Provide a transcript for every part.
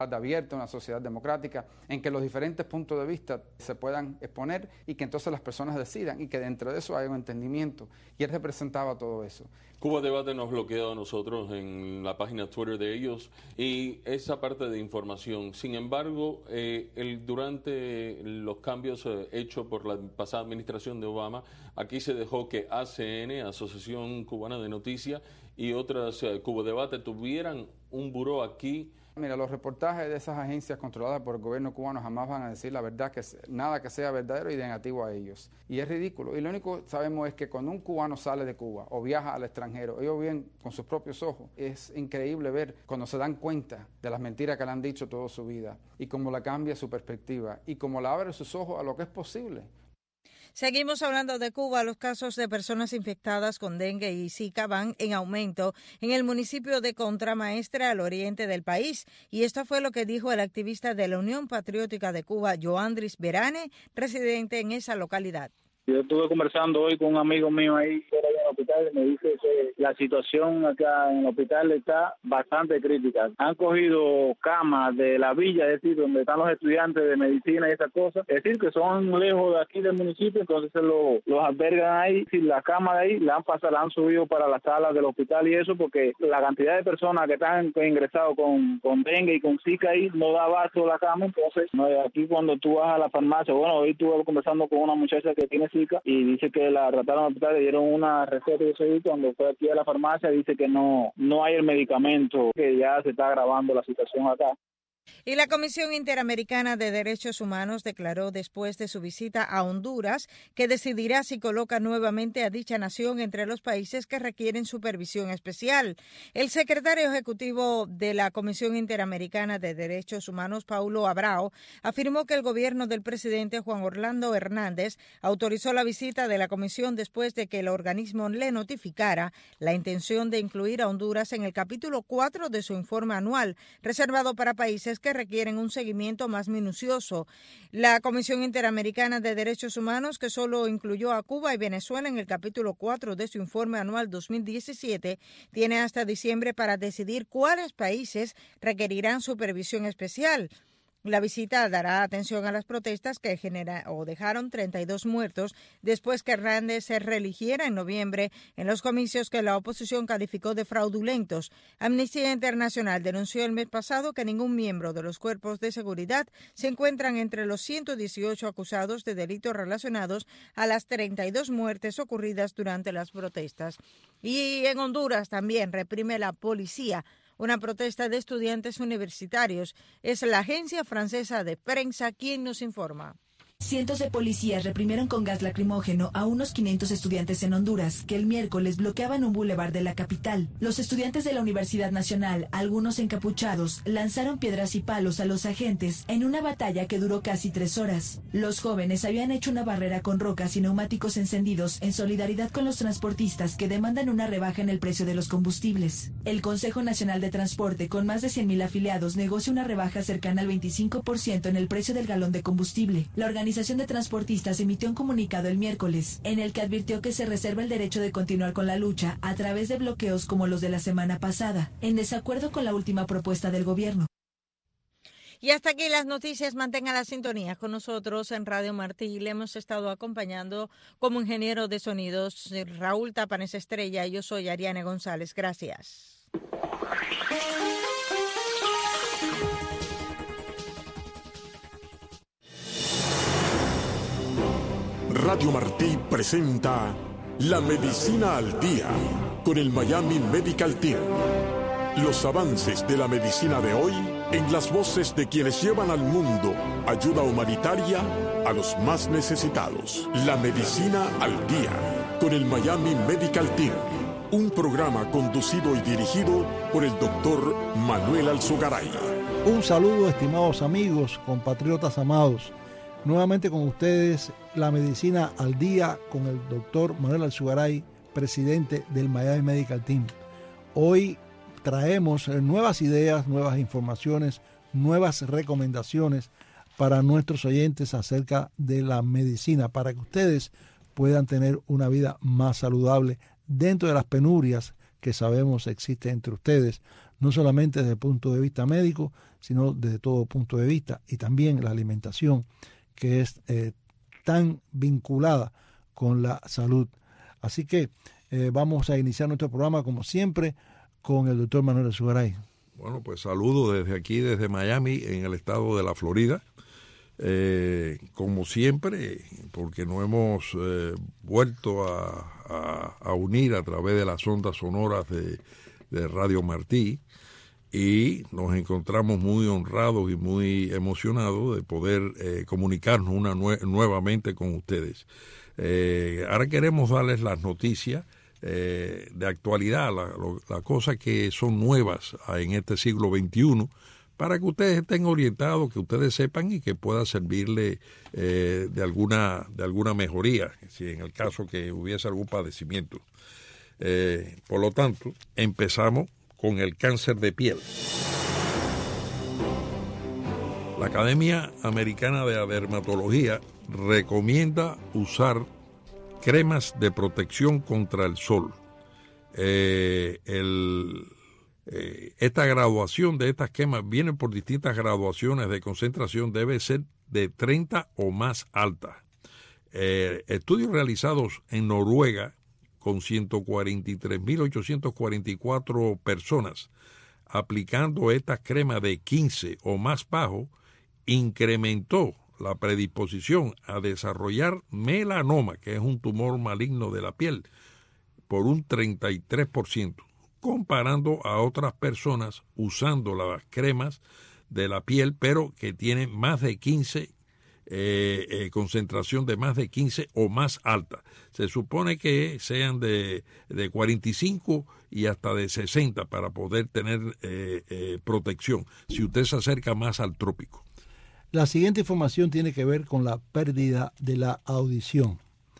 abierta, una sociedad democrática, en que los diferentes puntos de vista se puedan exponer y que entonces las personas decidan y que dentro de eso haya un entendimiento. Y él representaba todo eso. Cuba Debate nos bloqueó a nosotros en la página Twitter de ellos y esa parte de información. Sin embargo, durante los cambios hechos por la pasada administración de Obama, aquí se dejó que ACN, Asociación Cubana de Noticias, y otras Cuba Debate tuvieran un buró aquí. Mira, los reportajes de esas agencias controladas por el gobierno cubano jamás van a decir la verdad, que nada que sea verdadero y negativo a ellos. Y es ridículo. Y lo único que sabemos es que cuando un cubano sale de Cuba o viaja al extranjero, ellos ven con sus propios ojos. Es increíble ver cuando se dan cuenta de las mentiras que le han dicho toda su vida y cómo le cambia su perspectiva y cómo le abre sus ojos a lo que es posible. Seguimos hablando de Cuba. Los casos de personas infectadas con dengue y zika van en aumento en el municipio de Contramaestre, al oriente del país. Y esto fue lo que dijo el activista de la Unión Patriótica de Cuba, Joandris Berane, residente en esa localidad. Yo estuve conversando hoy con un amigo mío ahí que era en el hospital y me dice que la situación acá en el hospital está bastante crítica. Han cogido camas de la villa, es decir, donde están los estudiantes de medicina y esas cosas. Es decir, que son lejos de aquí del municipio, entonces los albergan ahí. Si la cama de ahí la han subido para las salas del hospital y eso, porque la cantidad de personas que están ingresados con dengue y con zika ahí no da abasto la cama. Entonces, aquí cuando tú vas a la farmacia, bueno, hoy estuve conversando con una muchacha que tiene zika y dice que la trataron al hospital, le dieron una receta y eso, y cuando fue aquí a la farmacia dice que no hay el medicamento, que ya se está agravando la situación acá. Y la Comisión Interamericana de Derechos Humanos declaró después de su visita a Honduras que decidirá si coloca nuevamente a dicha nación entre los países que requieren supervisión especial. El secretario ejecutivo de la Comisión Interamericana de Derechos Humanos, Paulo Abrao, afirmó que el gobierno del presidente Juan Orlando Hernández autorizó la visita de la comisión después de que el organismo le notificara la intención de incluir a Honduras en el capítulo 4 de su informe anual, reservado para países que requieren un seguimiento más minucioso. La Comisión Interamericana de Derechos Humanos, que solo incluyó a Cuba y Venezuela en el capítulo 4 de su informe anual 2017, tiene hasta diciembre para decidir cuáles países requerirán supervisión especial. La visita dará atención a las protestas que dejaron 32 muertos después que Hernández se reeligiera en noviembre en los comicios que la oposición calificó de fraudulentos. Amnistía Internacional denunció el mes pasado que ningún miembro de los cuerpos de seguridad se encuentran entre los 118 acusados de delitos relacionados a las 32 muertes ocurridas durante las protestas. Y en Honduras también reprime la policía una protesta de estudiantes universitarios. Es la agencia francesa de prensa quien nos informa. Cientos de policías reprimieron con gas lacrimógeno a unos 500 estudiantes en Honduras que el miércoles bloqueaban un bulevar de la capital. Los estudiantes de la Universidad Nacional, algunos encapuchados, lanzaron piedras y palos a los agentes en una batalla que duró casi 3 horas. Los jóvenes habían hecho una barrera con rocas y neumáticos encendidos en solidaridad con los transportistas que demandan una rebaja en el precio de los combustibles. El Consejo Nacional de Transporte, con más de 100,000 afiliados, negocia una rebaja cercana al 25% en el precio del galón de combustible. La Organización de Transportistas emitió un comunicado el miércoles, en el que advirtió que se reserva el derecho de continuar con la lucha a través de bloqueos como los de la semana pasada, en desacuerdo con la última propuesta del gobierno. Y hasta aquí las noticias. Mantenga la sintonía con nosotros en Radio Martí. Le hemos estado acompañando como ingeniero de sonidos Raúl Tapanes Estrella y yo soy Ariane González. Gracias. Radio Martí presenta La Medicina al Día con el Miami Medical Team. Los avances de la medicina de hoy en las voces de quienes llevan al mundo ayuda humanitaria a los más necesitados. La Medicina al Día con el Miami Medical Team. Un programa conducido y dirigido por el doctor Manuel Alzogaray. Un saludo, estimados amigos, compatriotas amados. Nuevamente con ustedes, La Medicina al Día con el doctor Manuel Alzogaray, presidente del Miami Medical Team. Hoy traemos nuevas ideas, nuevas informaciones, nuevas recomendaciones para nuestros oyentes acerca de la medicina, para que ustedes puedan tener una vida más saludable dentro de las penurias que sabemos existen entre ustedes. no solamente desde el punto de vista médico, sino desde todo punto de vista, y también la alimentación, que es tan vinculada con la salud. Así que vamos a iniciar nuestro programa, como siempre, con el doctor Manuel Alzugaray. Bueno, pues saludo desde aquí, desde Miami, en el estado de la Florida. Como siempre, porque nos hemos vuelto a unir a través de las ondas sonoras de Radio Martí, y nos encontramos muy honrados y muy emocionados de poder comunicarnos nuevamente con ustedes. Ahora queremos darles las noticias de actualidad, las cosas que son nuevas en este siglo XXI, para que ustedes estén orientados, que ustedes sepan y que pueda servirle de alguna mejoría, si en el caso que hubiese algún padecimiento. Por lo tanto, empezamos con el cáncer de piel. La Academia Americana de Dermatología recomienda usar cremas de protección contra el sol. Esta graduación de estas cremas viene por distintas graduaciones de concentración, debe ser de 30 o más alta. Estudios realizados en Noruega con 143.844 personas aplicando estas cremas de 15 o más bajo, incrementó la predisposición a desarrollar melanoma, que es un tumor maligno de la piel, por un 33%, comparando a otras personas usando las cremas de la piel, pero que tienen más de 15, concentración de más de 15 o más alta. Se supone que sean de 45 y hasta de 60 para poder tener protección, si usted se acerca más al trópico. La siguiente información tiene que ver con la pérdida de la audición.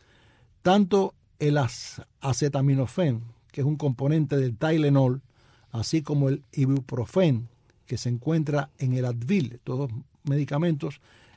Tanto el acetaminofén, que es un componente del Tylenol, así como el ibuprofen, que se encuentra en el Advil, todos medicamentos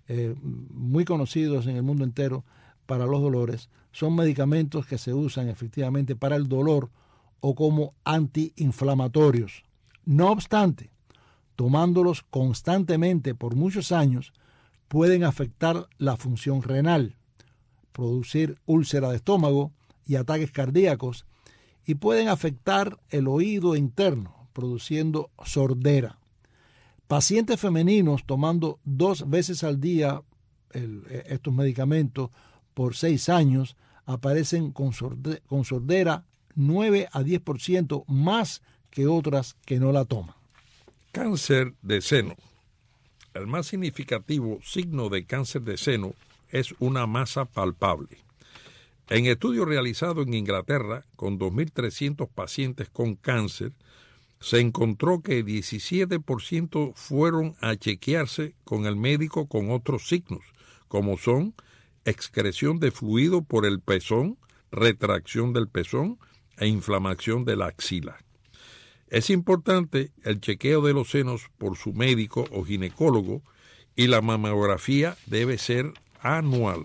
muy conocidos en el mundo entero para los dolores, son medicamentos que se usan efectivamente para el dolor o como antiinflamatorios. No obstante, tomándolos constantemente por muchos años, pueden afectar la función renal, producir úlcera de estómago y ataques cardíacos, y pueden afectar el oído interno, produciendo sordera. Pacientes femeninos tomando 2 veces al día estos medicamentos por 6 años aparecen con sordera 9 a 10% más que otras que no la toman. Cáncer de seno. El más significativo signo de cáncer de seno es una masa palpable. En estudios realizados en Inglaterra con 2.300 pacientes con cáncer, se encontró que 17% fueron a chequearse con el médico con otros signos, como son excreción de fluido por el pezón, retracción del pezón e inflamación de la axila. Es importante el chequeo de los senos por su médico o ginecólogo, y la mamografía debe ser anual.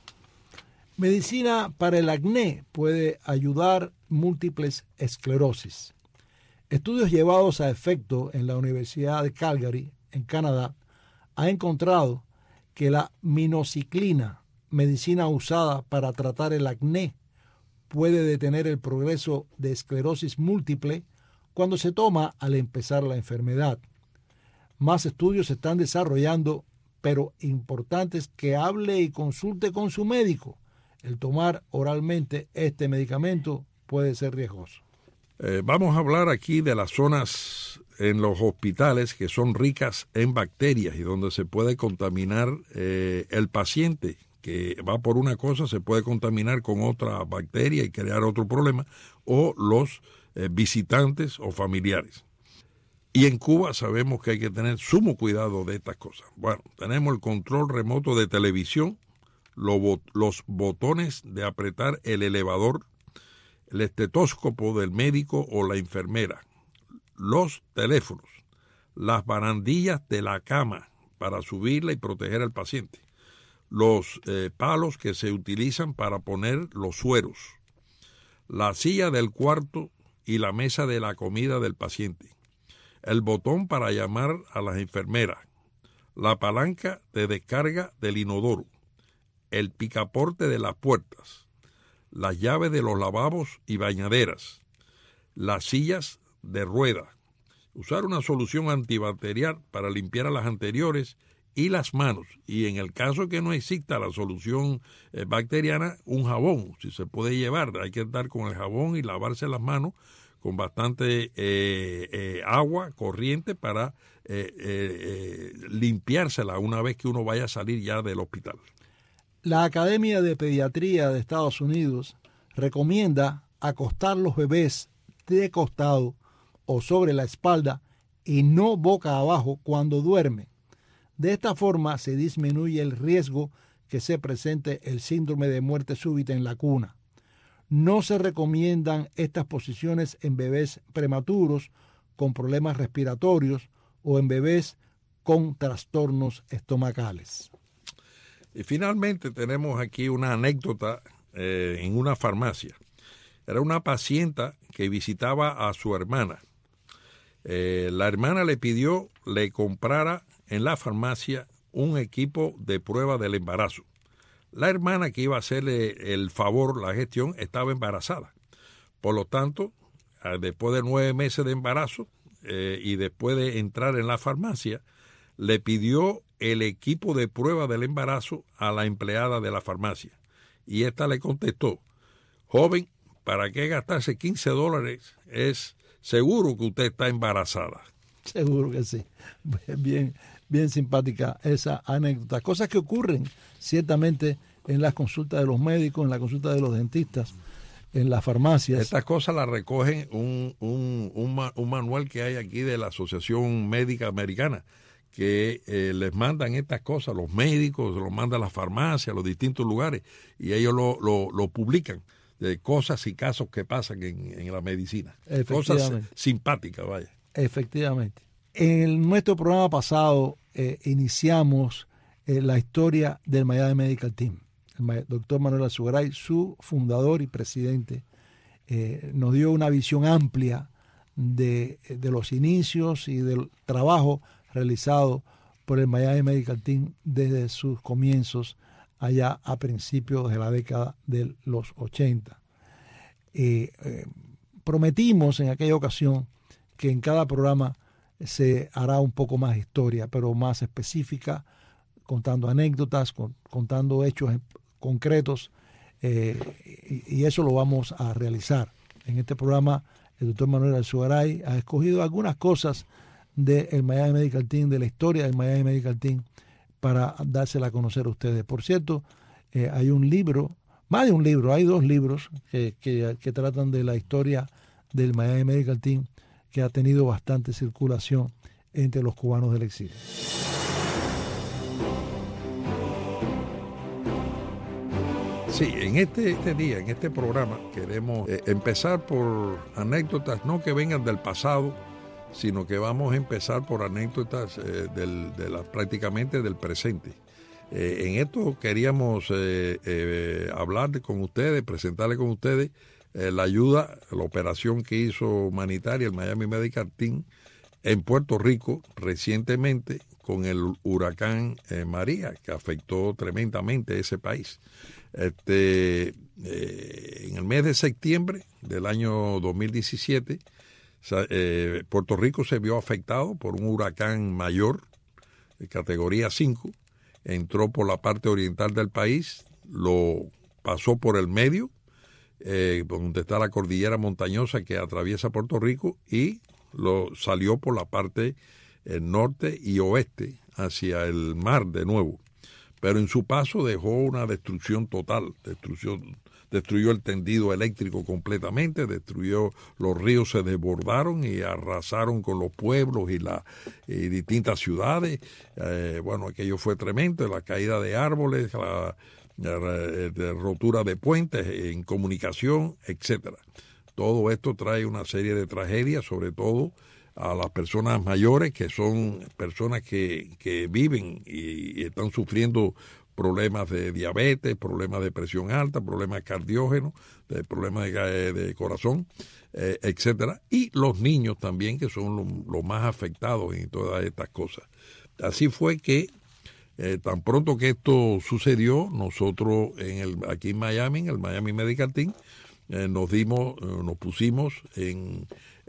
Medicina para el acné puede ayudar múltiples esclerosis. Estudios llevados a efecto en la Universidad de Calgary, en Canadá, han encontrado que la minoxiclina, medicina usada para tratar el acné, puede detener el progreso de esclerosis múltiple cuando se toma al empezar la enfermedad. Más estudios se están desarrollando, pero importante es que hable y consulte con su médico. El tomar oralmente este medicamento puede ser riesgoso. Vamos a hablar aquí de las zonas en los hospitales que son ricas en bacterias y donde se puede contaminar el paciente que va por una cosa, se puede contaminar con otra bacteria y crear otro problema, o los visitantes o familiares. Y en Cuba sabemos que hay que tener sumo cuidado de estas cosas. Bueno, tenemos el control remoto de televisión, los botones de apretar el elevador, el estetoscopio del médico o la enfermera, los teléfonos, las barandillas de la cama para subirla y proteger al paciente, los palos que se utilizan para poner los sueros, la silla del cuarto y la mesa de la comida del paciente, el botón para llamar a las enfermeras, la palanca de descarga del inodoro, el picaporte de las puertas, las llaves de los lavabos y bañaderas, las sillas de rueda, usar una solución antibacterial para limpiar a las anteriores y las manos, y en el caso que no exista la solución bacteriana, un jabón, si se puede llevar, hay que estar con el jabón y lavarse las manos con bastante agua corriente para limpiársela una vez que uno vaya a salir ya del hospital. La Academia de Pediatría de Estados Unidos recomienda acostar los bebés de costado o sobre la espalda y no boca abajo cuando duermen. De esta forma se disminuye el riesgo que se presente el síndrome de muerte súbita en la cuna. No se recomiendan estas posiciones en bebés prematuros con problemas respiratorios o en bebés con trastornos estomacales. Y finalmente tenemos aquí una anécdota en una farmacia. Era una paciente que visitaba a su hermana. La hermana le pidió le comprara en la farmacia un equipo de prueba del embarazo. La hermana que iba a hacerle el favor, la gestión, estaba embarazada. Por lo tanto, después de 9 meses de embarazo y después de entrar en la farmacia, le pidió el equipo de prueba del embarazo a la empleada de la farmacia. Y esta le contestó: joven, ¿para qué gastarse $15? Es seguro que usted está embarazada. Seguro que sí. Bien simpática esa anécdota. Cosas que ocurren ciertamente en las consultas de los médicos, en la consulta de los dentistas, en las farmacias. Estas cosas las recogen un manual que hay aquí de la Asociación Médica Americana, que les mandan estas cosas, los médicos, los mandan a las farmacias, a los distintos lugares, y ellos lo publican, de cosas y casos que pasan en la medicina. Cosas simpáticas, vaya. Efectivamente. En nuestro programa pasado iniciamos la historia del Miami Medical Team. El doctor Manuel Alzugaray, su fundador y presidente, nos dio una visión amplia de los inicios y del trabajo realizado por el Miami Medical Team desde sus comienzos allá a principios de la década de los 80. Prometimos en aquella ocasión que en cada programa se hará un poco más historia, pero más específica, contando anécdotas, contando hechos concretos, y eso lo vamos a realizar. En este programa, el doctor Manuel Alzugaray ha escogido algunas cosas del Miami Medical Team, de la historia del Miami Medical Team, para dársela a conocer a ustedes. Por cierto, hay un libro, más de un libro, hay 2 libros que tratan de la historia del Miami Medical Team, que ha tenido bastante circulación entre los cubanos del exilio. Sí, en este día, en este programa, queremos empezar por anécdotas, no que vengan del pasado, sino que vamos a empezar por anécdotas prácticamente del presente. En esto queríamos hablar con ustedes, presentarle con ustedes la ayuda, la operación que hizo humanitaria el Miami Medical Team en Puerto Rico recientemente con el huracán María, que afectó tremendamente ese país. En el mes de septiembre del año 2017, Puerto Rico se vio afectado por un huracán mayor de categoría 5, entró por la parte oriental del país, lo pasó por el medio, donde está la cordillera montañosa que atraviesa Puerto Rico, y lo salió por la parte norte y oeste hacia el mar de nuevo. Pero en su paso dejó una destrucción total, destruyó el tendido eléctrico completamente, los ríos se desbordaron y arrasaron con los pueblos y distintas ciudades. Aquello fue tremendo, la caída de árboles, de rotura de puentes en comunicación, etcétera. Todo esto trae una serie de tragedias, sobre todo a las personas mayores, que son personas que viven y están sufriendo problemas de diabetes, problemas de presión alta, problemas cardiógenos, problemas de corazón, etcétera, y los niños también, que son los más afectados en todas estas cosas. Así fue que tan pronto que esto sucedió, nosotros aquí en Miami, en el Miami Medical Team, nos pusimos en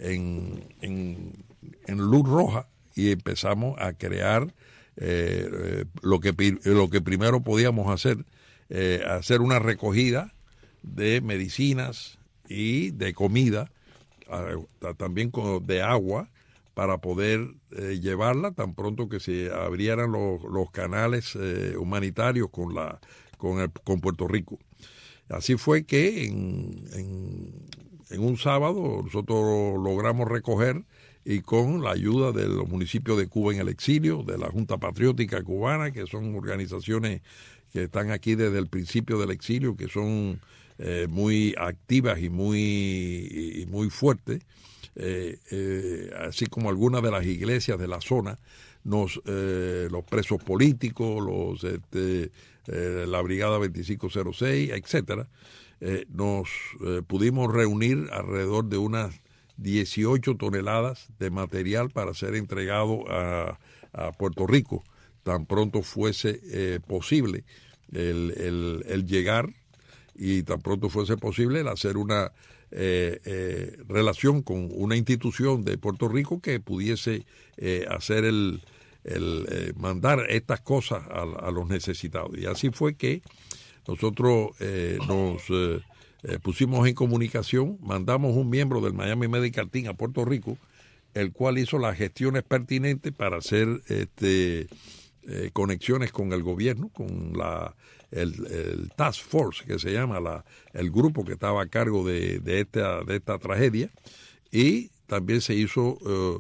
luz roja y empezamos a crear lo que primero podíamos hacer una recogida de medicinas y de comida, también de agua, para poder llevarla tan pronto que se abrieran los canales humanitarios con Puerto Rico. Así fue que en un sábado nosotros logramos recoger, y con la ayuda de los municipios de Cuba en el exilio, de la Junta Patriótica Cubana, que son organizaciones que están aquí desde el principio del exilio, que son muy activas y muy fuertes, así como algunas de las iglesias de la zona, los presos políticos, la Brigada 2506, etcétera, nos pudimos reunir alrededor de unas 18 toneladas de material para ser entregado a Puerto Rico tan pronto fuese posible el llegar, y tan pronto fuese posible el hacer una relación con una institución de Puerto Rico que pudiese hacer mandar estas cosas a los necesitados. Y así fue que nosotros nos pusimos en comunicación, mandamos un miembro del Miami Medical Team a Puerto Rico, el cual hizo las gestiones pertinentes para hacer conexiones con el gobierno, con el Task Force, que se llama el grupo que estaba a cargo de esta tragedia, y también se hizo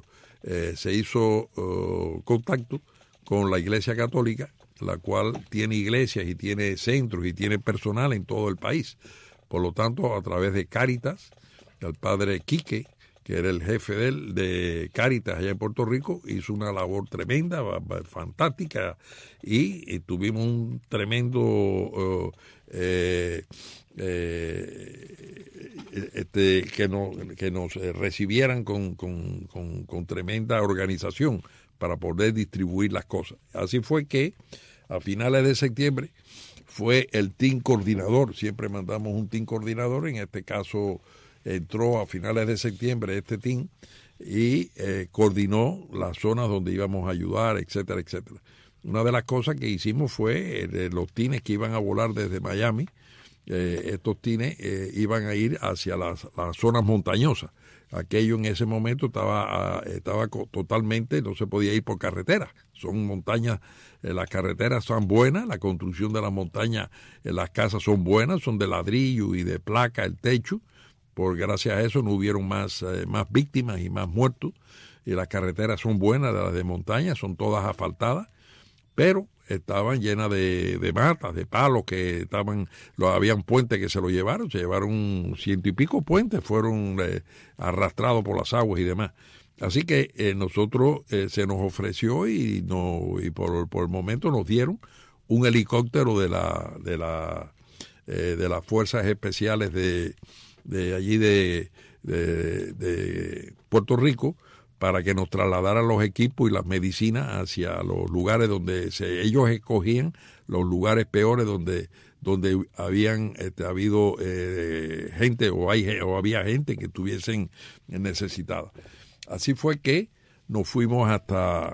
contacto con la Iglesia Católica, la cual tiene iglesias y tiene centros y tiene personal en todo el país. Por lo tanto, a través de Cáritas, el padre Quique, que era el jefe de Cáritas allá en Puerto Rico, hizo una labor tremenda, fantástica, y tuvimos un tremendo que nos recibieran con tremenda organización para poder distribuir las cosas. Así fue que a finales de septiembre fue el team coordinador, siempre mandamos un team coordinador, en este caso entró a finales de septiembre este team y coordinó las zonas donde íbamos a ayudar, etcétera, etcétera. Una de las cosas que hicimos fue los teams que iban a volar desde Miami, estos teams iban a ir hacia las zonas montañosas. Aquello en ese momento estaba totalmente, no se podía ir por carretera. Son montañas, las carreteras son buenas, la construcción de las montañas, las casas son buenas, son de ladrillo y de placa el techo. Gracias a eso no hubieron más víctimas y más muertos. Y las carreteras son buenas, las de montaña, son todas asfaltadas, pero estaban llenas de matas, de palos que habían puentes que se llevaron 100 y pico puentes, fueron arrastrados por las aguas y demás. Así que nosotros se nos ofreció y por el momento nos dieron un helicóptero de las fuerzas especiales de allí de Puerto Rico, para que nos trasladaran los equipos y las medicinas hacia los lugares donde ellos escogían los lugares peores donde habían habido gente o había gente que estuviesen necesitada. Así fue que nos fuimos hasta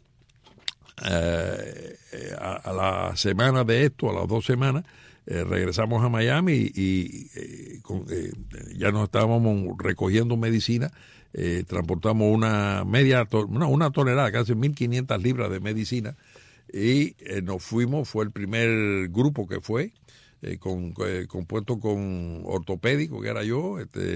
a la semana de esto, a las 2 semanas, regresamos a Miami y ya nos estábamos recogiendo medicina. Transportamos una tonelada, casi 1.500 libras de medicina, y nos fuimos. Fue el primer grupo que fue, compuesto con ortopédicos, que era yo,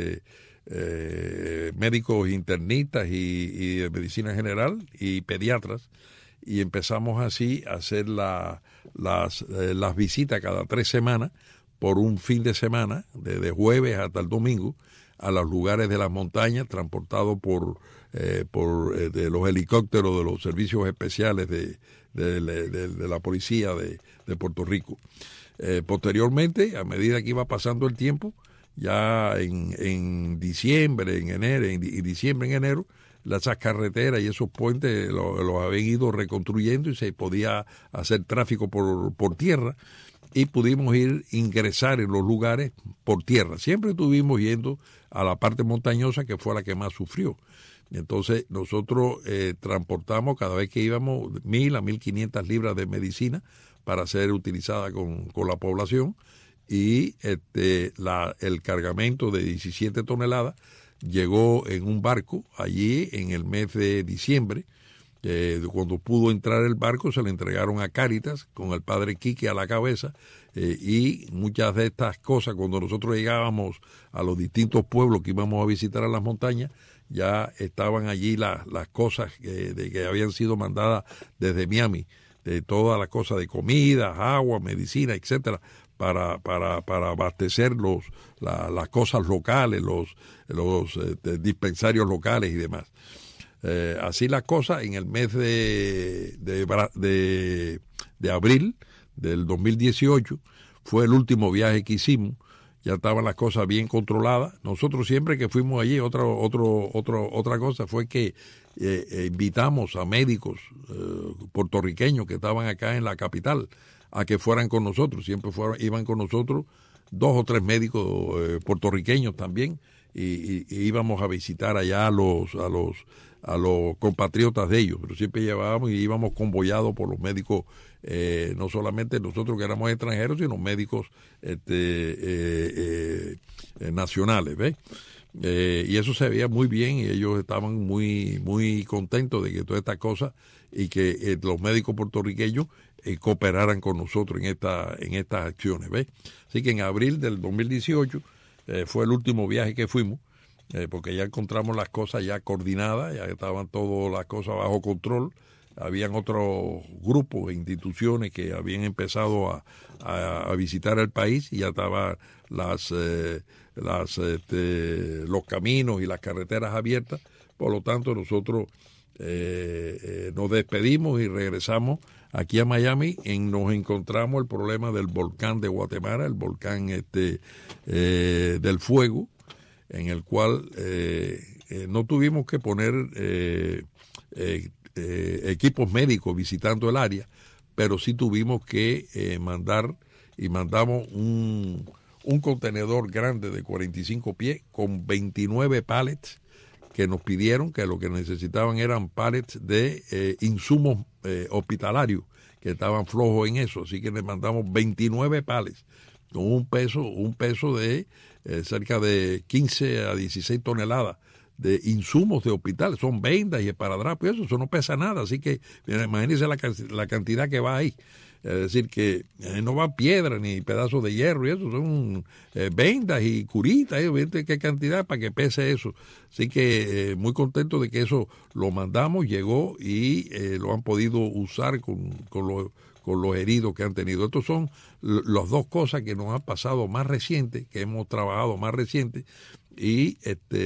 médicos internistas y de medicina general y pediatras, y empezamos así a hacer las visitas cada 3 semanas por un fin de semana, desde jueves hasta el domingo, a los lugares de las montañas, transportados por de los helicópteros de los servicios especiales de la policía de Puerto Rico. Posteriormente, a medida que iba pasando el tiempo, ya en diciembre, en enero, esas carreteras y esos puentes los habían ido reconstruyendo y se podía hacer tráfico por tierra y pudimos ingresar en los lugares por tierra. Siempre estuvimos yendo a la parte montañosa, que fue la que más sufrió. Entonces nosotros transportamos cada vez que íbamos 1.000 a 1.500 libras de medicina para ser utilizada con la población, y el cargamento de 17 toneladas llegó en un barco allí en el mes de diciembre. Cuando pudo entrar el barco se le entregaron a Cáritas con el padre Quique a la cabeza, y muchas de estas cosas, cuando nosotros llegábamos a los distintos pueblos que íbamos a visitar a las montañas, ya estaban allí las cosas que habían sido mandadas desde Miami, de todas las cosas de comida, agua, medicina, etcétera, para abastecer las cosas locales, los dispensarios locales y demás. Así las cosas, en el mes de abril del 2018 fue el último viaje que hicimos. Ya estaban las cosas bien controladas. Nosotros siempre que fuimos allí, otra cosa fue que invitamos a médicos puertorriqueños que estaban acá en la capital a que fueran con nosotros. Siempre iban con nosotros 2 o 3 médicos puertorriqueños también, y íbamos a visitar allá a los compatriotas de ellos, pero siempre llevábamos y íbamos convoyados por los médicos, no solamente nosotros que éramos extranjeros, sino médicos nacionales, ¿ves? Y eso se veía muy bien, y ellos estaban muy, muy contentos de que todas estas cosas, y que los médicos puertorriqueños cooperaran con nosotros en estas acciones, ¿ves? Así que en abril del 2018 fue el último viaje que fuimos, porque ya encontramos las cosas ya coordinadas, ya estaban todas las cosas bajo control. Habían otros grupos e instituciones que habían empezado a visitar el país, y ya estaban los caminos y las carreteras abiertas. Por lo tanto, nosotros nos despedimos y regresamos aquí a Miami. Nos encontramos el problema del volcán de Guatemala, el volcán del Fuego, en el cual no tuvimos que poner equipos médicos visitando el área, pero sí tuvimos que mandamos un contenedor grande de 45 pies con 29 pallets que nos pidieron, que lo que necesitaban eran pallets de insumos hospitalarios, que estaban flojos en eso. Así que les mandamos 29 pallets con un peso de cerca de 15 a 16 toneladas de insumos de hospital. Son vendas y esparadrapos, y eso no pesa nada. Así que imagínense la cantidad que va ahí. Es decir, que no va piedra ni pedazos de hierro, y eso son vendas y curitas, qué cantidad para que pese eso. Así que muy contento de que eso lo mandamos, llegó, y lo han podido usar con los heridos que han tenido. Estas son las 2 cosas que nos han pasado más recientes, que hemos trabajado más recientes, y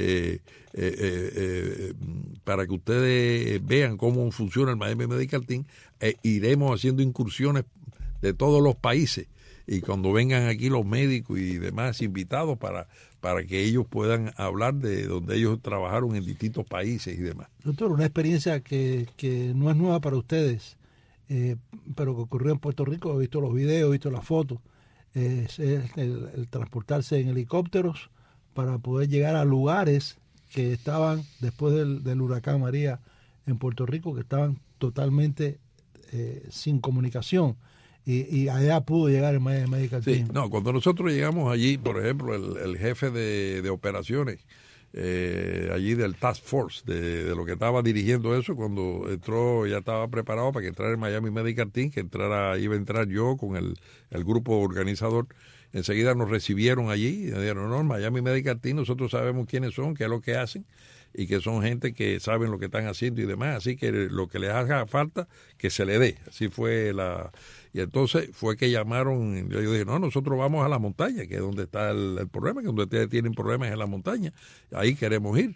para que ustedes vean cómo funciona el Miami Medical Team, iremos haciendo incursiones de todos los países, y cuando vengan aquí los médicos y demás invitados para que ellos puedan hablar de donde ellos trabajaron en distintos países y demás. Doctor, una experiencia que no es nueva para ustedes, pero que ocurrió en Puerto Rico. He visto los videos, he visto las fotos. Es el transportarse en helicópteros para poder llegar a lugares que estaban, después del huracán María en Puerto Rico, que estaban totalmente sin comunicación, y allá pudo llegar el Medical Team. Sí, no, cuando nosotros llegamos allí, por ejemplo, el jefe de operaciones allí del Task Force, de lo que estaba dirigiendo eso, cuando entró, ya estaba preparado para que entrara el Miami Medical Team, iba a entrar yo con el grupo organizador. Enseguida nos recibieron allí y dijeron, no, Miami Medical Team, nosotros sabemos quiénes son, qué es lo que hacen, y que son gente que saben lo que están haciendo y demás, así que lo que les haga falta, que se le dé. Así fue y entonces fue que llamaron, yo dije, no, nosotros vamos a la montaña, que es donde está el problema, que donde ustedes tienen problemas en la montaña, ahí queremos ir.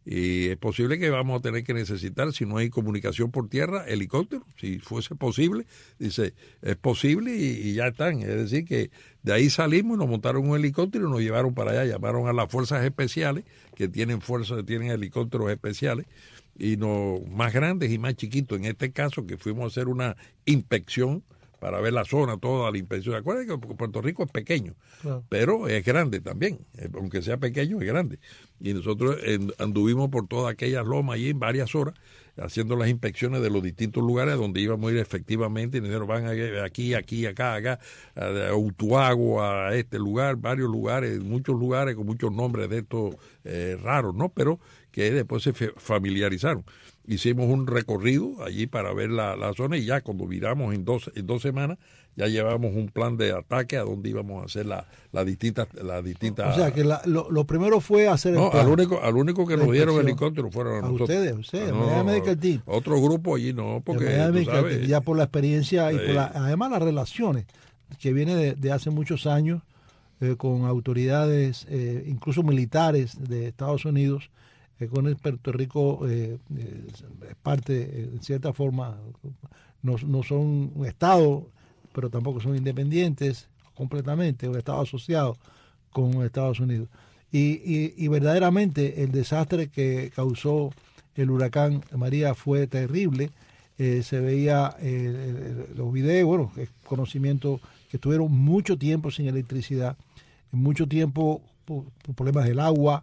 Y es posible que vamos a tener que necesitar, si no hay comunicación por tierra, helicópteros, si fuese posible. Dice, es posible y ya están. Es decir, que de ahí salimos y nos montaron un helicóptero y nos llevaron para allá. Llamaron a las fuerzas especiales, que tienen helicópteros especiales, y no más grandes y más chiquitos. En este caso, que fuimos a hacer una inspección para ver la zona, toda la inspección. Acuérdense que Puerto Rico es pequeño, claro, pero es grande también, aunque sea pequeño, es grande. Y nosotros anduvimos por todas aquellas lomas allí en varias horas, haciendo las inspecciones de los distintos lugares donde íbamos a ir efectivamente, y nos dijeron, van aquí, acá, a Utuago, a este lugar, varios lugares, muchos lugares con muchos nombres de estos raros, ¿no? Pero que después se familiarizaron. Hicimos un recorrido allí para ver la zona, y ya cuando viramos en dos semanas, ya llevamos un plan de ataque a donde íbamos a hacer las distintas. O sea, que lo primero fue hacer el plan. Al único que nos dieron helicóptero fueron a nosotros. Ustedes, Miami Medical Team. Otro grupo allí no, porque tú sabes, ya por la experiencia y por además las relaciones que viene de hace muchos años con autoridades, incluso militares de Estados Unidos. Con el Puerto Rico es parte, en cierta forma, no son un Estado, pero tampoco son independientes completamente, un Estado asociado con Estados Unidos. Y verdaderamente el desastre que causó el huracán María fue terrible. Se veía los videos, bueno, es conocimiento que estuvieron mucho tiempo sin electricidad, mucho tiempo por problemas del agua.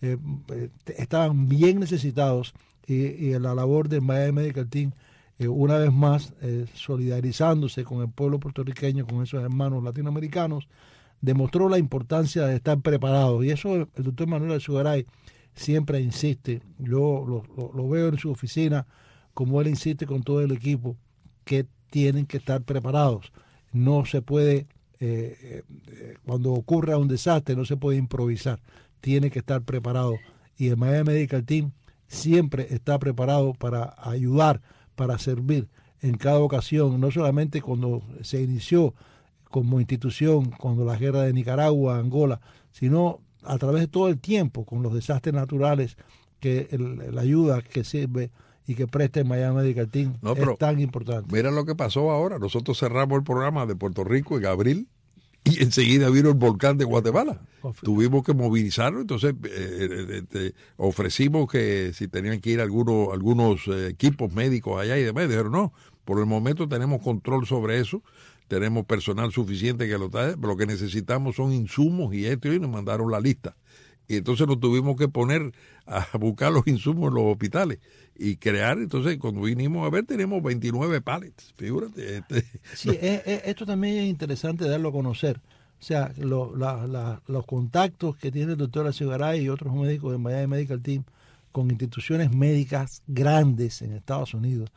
Estaban bien necesitados, y la labor del Miami Medical Team, una vez más solidarizándose con el pueblo puertorriqueño, con esos hermanos latinoamericanos, demostró la importancia de estar preparados, y eso el doctor Manuel Alzugaray siempre insiste. Yo lo veo en su oficina, como él insiste con todo el equipo, que tienen que estar preparados. No se puede, cuando ocurra un desastre, no se puede improvisar. Tiene que estar preparado, y el Miami Medical Team siempre está preparado para ayudar, para servir en cada ocasión, no solamente cuando se inició como institución, cuando la guerra de Nicaragua, Angola, sino a través de todo el tiempo, con los desastres naturales, que la ayuda que sirve y que presta el Miami Medical Team es tan importante. Mira lo que pasó ahora. Nosotros cerramos el programa de Puerto Rico en abril, y enseguida vino el volcán de Guatemala. Tuvimos que movilizarlo, entonces ofrecimos que si tenían que ir algunos equipos médicos allá y demás. Dijeron, no, por el momento tenemos control sobre eso, tenemos personal suficiente que lo trae, pero lo que necesitamos son insumos y esto, y nos mandaron la lista. Y entonces nos tuvimos que poner a buscar los insumos en los hospitales y crear. Entonces, cuando vinimos a ver, tenemos 29 pallets, figúrate. Sí, esto también es interesante darlo a conocer. O sea, los contactos que tiene el doctor Alzugaray y otros médicos de Miami Medical Team con instituciones médicas grandes en Estados Unidos.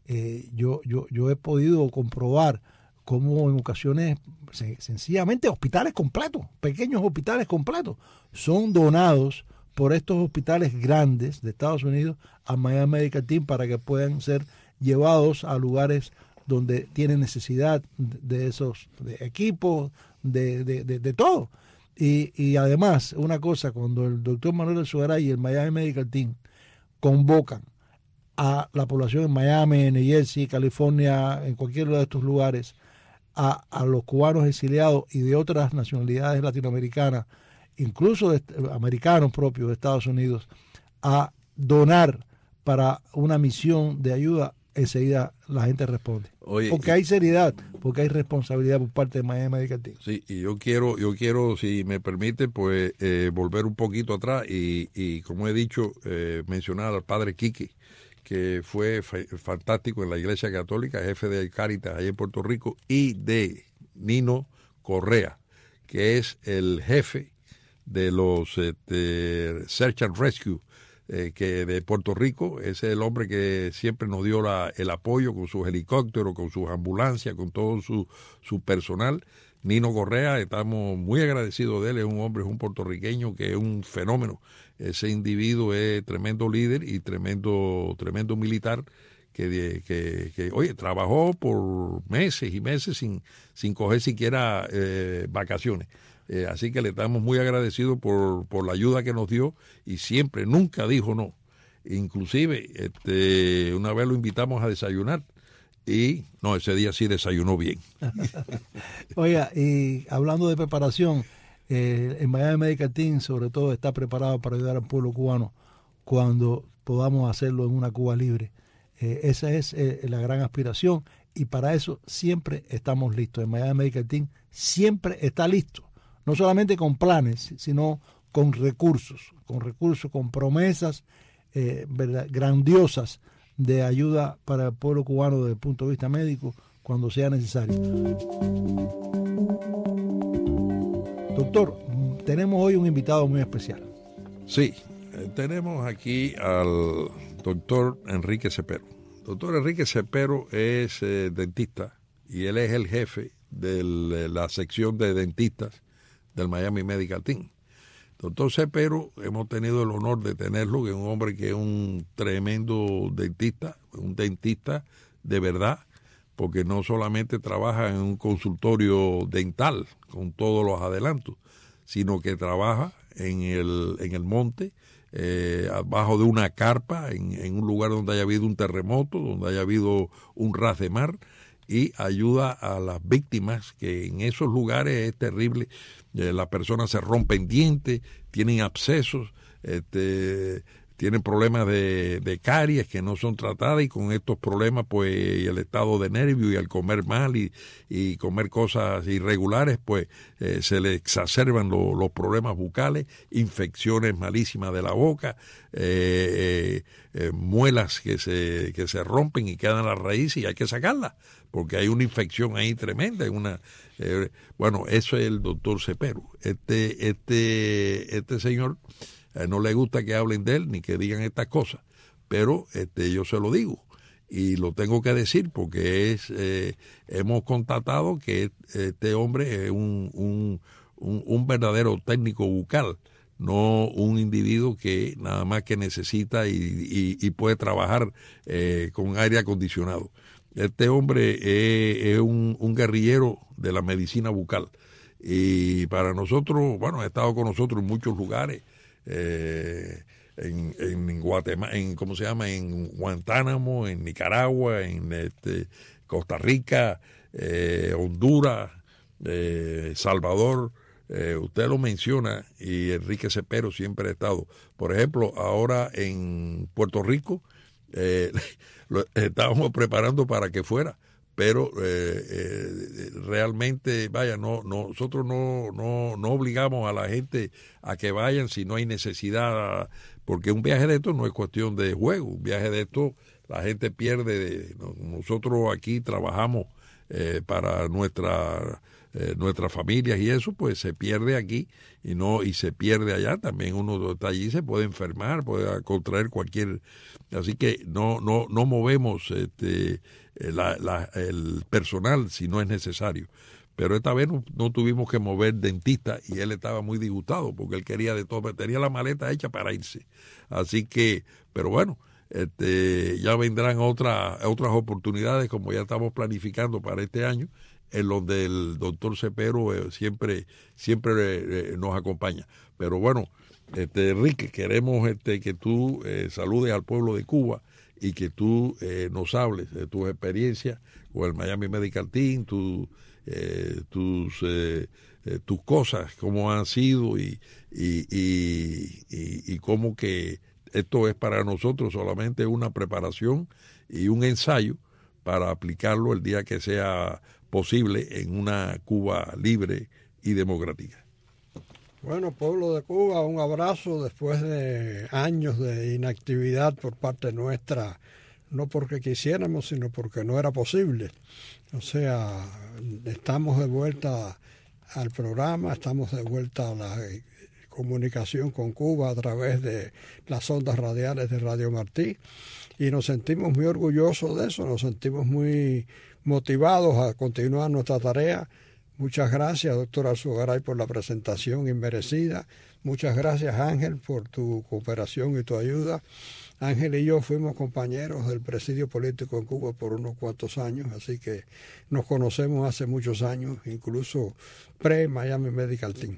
Yo he podido comprobar cómo en ocasiones sencillamente hospitales completos, pequeños hospitales completos, son donados por estos hospitales grandes de Estados Unidos a Miami Medical Team para que puedan ser llevados a lugares donde tienen necesidad de esos equipos, de todo. Y además, una cosa, cuando el doctor Manuel Alzugaray y el Miami Medical Team convocan a la población en Miami, en New Jersey, California, en cualquiera de estos lugares, a los cubanos exiliados y de otras nacionalidades latinoamericanas, incluso americanos propios de Estados Unidos, a donar para una misión de ayuda, enseguida la gente responde. Oye, porque hay seriedad, porque hay responsabilidad por parte de Miami Medical Team. Sí, y yo quiero, si me permite, pues volver un poquito atrás y como he dicho, mencionar al padre Quique, que fue fantástico en la Iglesia Católica, jefe de Cáritas allá en Puerto Rico, y de Nino Correa, que es el jefe de los Search and Rescue que de Puerto Rico. Ese es el hombre que siempre nos dio el apoyo con sus helicópteros, con sus ambulancias, con todo su personal. Nino Correa, estamos muy agradecidos de él, es un hombre, es un puertorriqueño que es un fenómeno. Ese individuo es tremendo líder y tremendo militar que oye, trabajó por meses y meses sin coger siquiera vacaciones. Así que le estamos muy agradecidos por la ayuda que nos dio y siempre, nunca dijo no. Inclusive, una vez lo invitamos a desayunar y no, ese día sí desayunó bien. Oiga, y hablando de preparación, el Miami Medical Team sobre todo está preparado para ayudar al pueblo cubano cuando podamos hacerlo en una Cuba libre. Esa es la gran aspiración y para eso siempre estamos listos. El Miami Medical Team siempre está listo, no solamente con planes, sino con recursos, con promesas ¿verdad? Grandiosas de ayuda para el pueblo cubano desde el punto de vista médico cuando sea necesario. Doctor, tenemos hoy un invitado muy especial. Sí, tenemos aquí al doctor Enrique Cepero. Doctor Enrique Cepero es dentista y él es el jefe de la sección de dentistas del Miami Medical Team. Doctor Cepero, hemos tenido el honor de tenerlo, que es un hombre que es un tremendo dentista, un dentista de verdad, porque no solamente trabaja en un consultorio dental con todos los adelantos, sino que trabaja en el monte, abajo de una carpa, en un lugar donde haya habido un terremoto, donde haya habido un ras de mar, y ayuda a las víctimas, que en esos lugares es terrible. Las personas se rompen dientes, tienen abscesos, tienen problemas de caries que no son tratadas, y con estos problemas pues el estado de nervio y al comer mal y comer cosas irregulares pues se le exacerban los problemas bucales, infecciones malísimas de la boca, muelas que se rompen y quedan a la raíz y hay que sacarlas porque hay una infección ahí tremenda, bueno, eso es el doctor Cepero. Este señor no le gusta que hablen de él ni que digan estas cosas, pero yo se lo digo y lo tengo que decir porque hemos constatado que este hombre es un verdadero técnico bucal, no un individuo que nada más que necesita y puede trabajar con aire acondicionado. Este hombre es un guerrillero de la medicina bucal y para nosotros, bueno, ha estado con nosotros en muchos lugares, en Guatemala, ¿cómo se llama? En Guantánamo, en Nicaragua, en Costa Rica, Honduras, Salvador. Usted lo menciona y Enrique Cepero siempre ha estado. Por ejemplo, ahora en Puerto Rico lo estábamos preparando para que fuera, pero realmente, vaya, nosotros no obligamos a la gente a que vayan si no hay necesidad, porque un viaje de esto no es cuestión de juego, un viaje de esto la gente pierde. Nosotros aquí trabajamos para nuestras familias y eso pues se pierde aquí y se pierde allá. También uno está allí, se puede enfermar, puede contraer cualquier, así que no movemos el personal si no es necesario. Pero esta vez no tuvimos que mover dentista y él estaba muy disgustado porque él quería de todo, tenía la maleta hecha para irse. Así que, pero bueno, ya vendrán otras oportunidades, como ya estamos planificando para este año, en donde el doctor Cepero siempre nos acompaña. Pero bueno, Enrique, queremos que tú saludes al pueblo de Cuba y que tú nos hables de tus experiencias con el Miami Medical Team, tus cosas, cómo han sido y cómo que esto es para nosotros solamente una preparación y un ensayo para aplicarlo el día que sea posible en una Cuba libre y democrática. Bueno, pueblo de Cuba, un abrazo después de años de inactividad por parte nuestra, no porque quisiéramos, sino porque no era posible. O sea, estamos de vuelta al programa, estamos de vuelta a la comunicación con Cuba a través de las ondas radiales de Radio Martí y nos sentimos muy orgullosos de eso, nos sentimos muy motivados a continuar nuestra tarea. Muchas gracias, doctor Alzugaray, por la presentación inmerecida Muchas gracias, Ángel, por tu cooperación y tu ayuda. Ángel y yo fuimos compañeros del presidio político en Cuba por unos cuantos años, así que nos conocemos hace muchos años, incluso pre-Miami Medical Team.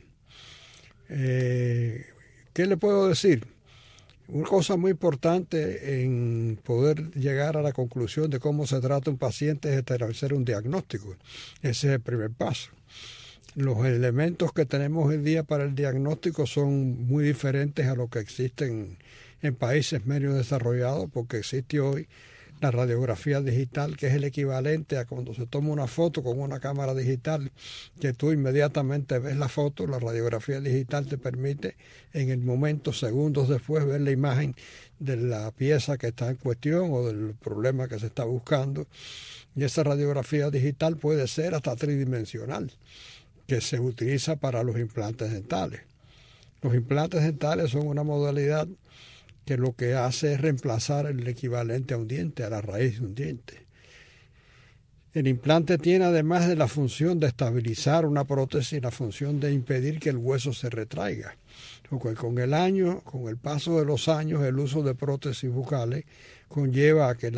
¿Qué le puedo decir? Una cosa muy importante en poder llegar a la conclusión de cómo se trata un paciente es establecer un diagnóstico. Ese es el primer paso. Los elementos que tenemos hoy día para el diagnóstico son muy diferentes a los que existen en países menos desarrollados, porque existe hoy la radiografía digital, que es el equivalente a cuando se toma una foto con una cámara digital, que tú inmediatamente ves la foto. La radiografía digital te permite en el momento, segundos después, ver la imagen de la pieza que está en cuestión o del problema que se está buscando. Y esa radiografía digital puede ser hasta tridimensional, que se utiliza para los implantes dentales. Los implantes dentales son una modalidad que lo que hace es reemplazar el equivalente a un diente, a la raíz de un diente. El implante tiene, además de la función de estabilizar una prótesis, la función de impedir que el hueso se retraiga. Porque con el paso de los años, el uso de prótesis bucales conlleva a que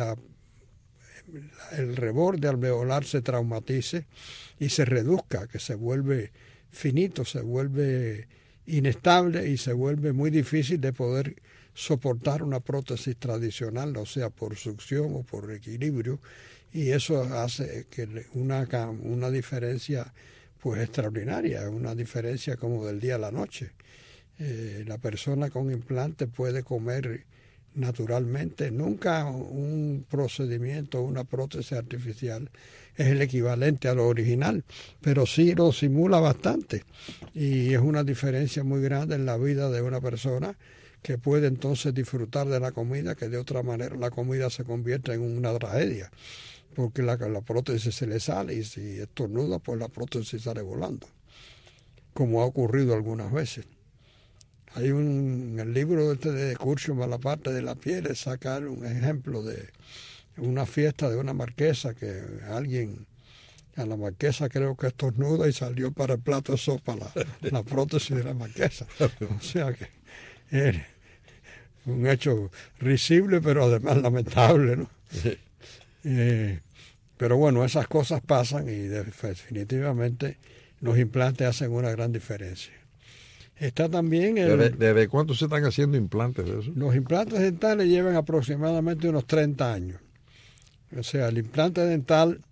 el reborde alveolar se traumatice y se reduzca, que se vuelve finito, se vuelve inestable y se vuelve muy difícil de poder soportar una prótesis tradicional, o sea, por succión o por equilibrio, y eso hace que una diferencia pues extraordinaria, una diferencia como del día a la noche. La persona con implante puede comer naturalmente. Nunca un procedimiento, una prótesis artificial es el equivalente a lo original, pero sí lo simula bastante, y es una diferencia muy grande en la vida de una persona, que puede entonces disfrutar de la comida, que de otra manera la comida se convierte en una tragedia, porque la prótesis se le sale, y si estornuda, pues la prótesis sale volando, como ha ocurrido algunas veces. Hay en el libro de Curcio Malaparte de la piel, sacar un ejemplo de una fiesta de una marquesa, que alguien a la marquesa creo que estornuda y salió para el plato de sopa la prótesis de la marquesa. O sea que es un hecho risible, pero además lamentable, ¿no? Sí. Pero bueno, esas cosas pasan y definitivamente los implantes hacen una gran diferencia. Está también ¿Desde cuánto se están haciendo implantes de eso? Los implantes dentales llevan aproximadamente unos 30 años. O sea, el implante dental,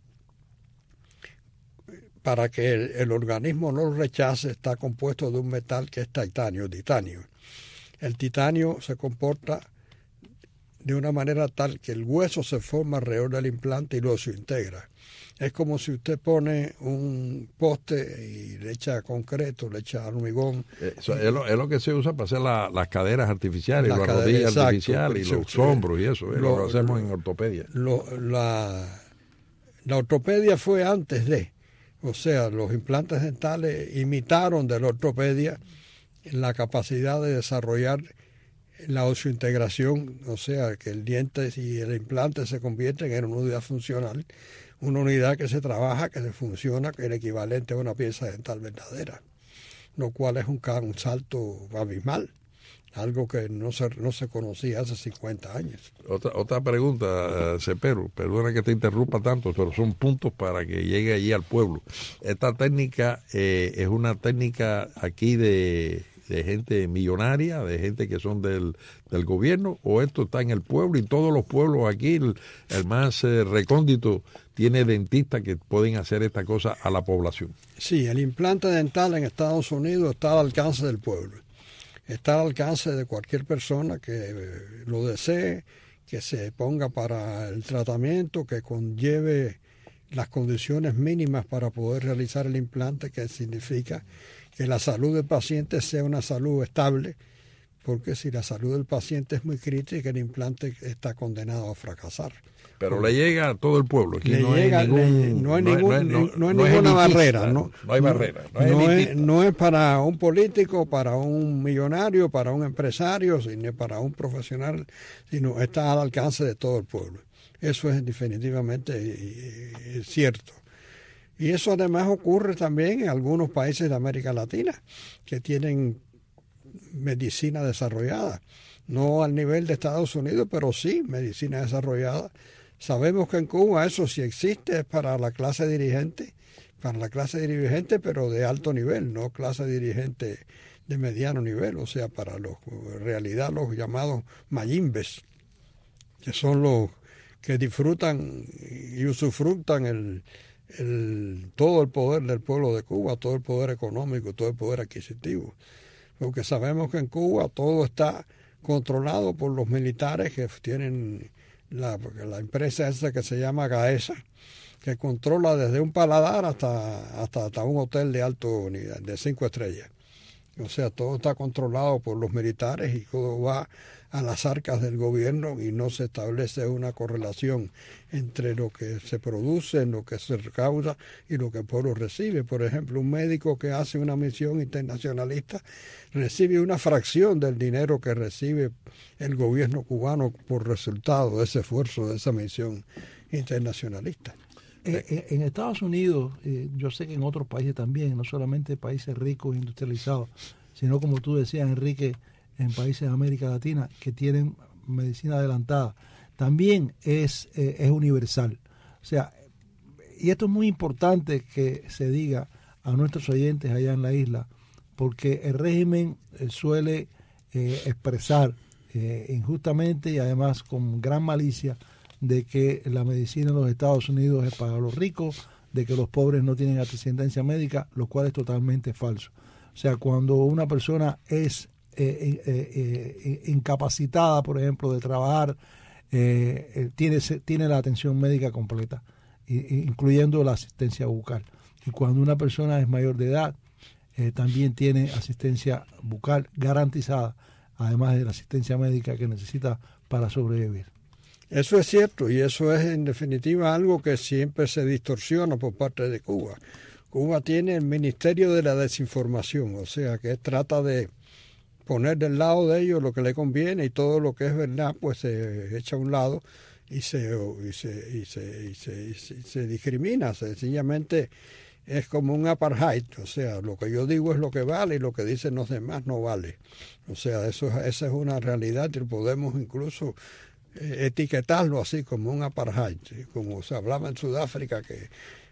para que el organismo no lo rechace, está compuesto de un metal que es titanio. El titanio se comporta de una manera tal que el hueso se forma alrededor del implante y luego se integra. Es como si usted pone un poste y le echa concreto, le echa hormigón. Es lo que se usa para hacer las caderas artificiales, las rodillas artificiales y los hombros y eso. Lo que hacemos en ortopedia. La ortopedia fue antes de. O sea, los implantes dentales imitaron de la ortopedia la capacidad de desarrollar la osseointegración, o sea, que el diente y el implante se convierten en una unidad funcional, una unidad que se trabaja, que se funciona, que es el equivalente a una pieza dental verdadera, lo cual es un salto abismal, algo que no se conocía hace 50 años. Otra pregunta, Cepero, perdona que te interrumpa tanto, pero son puntos para que llegue allí al pueblo. Esta técnica es una técnica aquí de gente millonaria, de gente que son del gobierno, o esto está en el pueblo y todos los pueblos aquí, el más recóndito, tiene dentistas que pueden hacer esta cosa a la población? Sí, el implante dental en Estados Unidos está al alcance del pueblo. Está al alcance de cualquier persona que lo desee, que se ponga para el tratamiento, que conlleve las condiciones mínimas para poder realizar el implante, que significa que la salud del paciente sea una salud estable, porque si la salud del paciente es muy crítica, el implante está condenado a fracasar. Pero le llega a todo el pueblo. Aquí no hay ninguna barrera. No hay barrera. No es para un político, para un millonario, para un empresario, ni para un profesional, sino está al alcance de todo el pueblo. Eso es definitivamente cierto. Y eso además ocurre también en algunos países de América Latina, que tienen medicina desarrollada. No al nivel de Estados Unidos, pero sí medicina desarrollada. Sabemos que en Cuba eso sí existe, es para la clase dirigente, pero de alto nivel, no clase dirigente de mediano nivel, o sea, para en realidad los llamados mayimbes, que son los que disfrutan y usufructan todo el poder del pueblo de Cuba, todo el poder económico, todo el poder adquisitivo. Porque sabemos que en Cuba todo está controlado por los militares que tienen la empresa esa que se llama GAESA, que controla desde un paladar hasta un hotel de alto nivel, de 5 estrellas. O sea, todo está controlado por los militares y todo va a las arcas del gobierno y no se establece una correlación entre lo que se produce, lo que se recauda y lo que el pueblo recibe. Por ejemplo, un médico que hace una misión internacionalista recibe una fracción del dinero que recibe el gobierno cubano por resultado de ese esfuerzo, de esa misión internacionalista. En Estados Unidos, yo sé que en otros países también, no solamente países ricos e industrializados, sino como tú decías, Enrique, en países de América Latina que tienen medicina adelantada, también es universal. O sea, y esto es muy importante que se diga a nuestros oyentes allá en la isla, porque el régimen suele expresar injustamente y además con gran malicia de que la medicina en los Estados Unidos es para los ricos, de que los pobres no tienen asistencia médica, lo cual es totalmente falso. O sea, cuando una persona es incapacitada, por ejemplo, de trabajar, tiene la atención médica completa, incluyendo la asistencia bucal. Y cuando una persona es mayor de edad, también tiene asistencia bucal garantizada, además de la asistencia médica que necesita para sobrevivir. Eso es cierto, y eso es en definitiva algo que siempre se distorsiona por parte de Cuba. Cuba tiene el Ministerio de la Desinformación, o sea que trata de poner del lado de ellos lo que le conviene y todo lo que es verdad pues se echa a un lado y se discrimina. Sencillamente es como un apartheid, o sea, lo que yo digo es lo que vale y lo que dicen los demás no vale. O sea, esa es una realidad y podemos incluso etiquetarlo así como un apartheid, ¿sí? Como se hablaba en Sudáfrica que